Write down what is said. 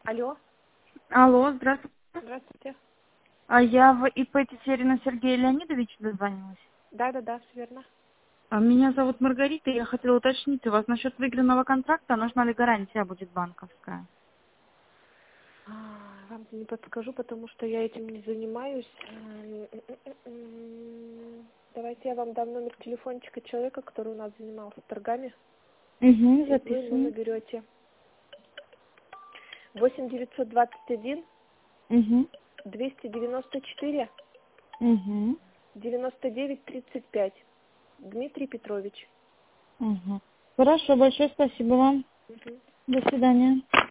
Алло, Алло, здравствуйте. здравствуйте. А я в ИП Тетерина Сергея Леонидовича дозвонилась. Да, все верно. Меня зовут Маргарита, и я хотела уточнить у вас насчет выигранного контракта, нужна ли гарантия будет банковская? Вам не подскажу, потому что я этим не занимаюсь. Давайте я вам дам номер телефончика человека, который у нас занимался торгами, Угу, и вы ему записываю. наберете 8 921 Угу, 294 угу, 99 35. Дмитрий Петрович. угу. Хорошо, большое спасибо вам. Мгм. До свидания.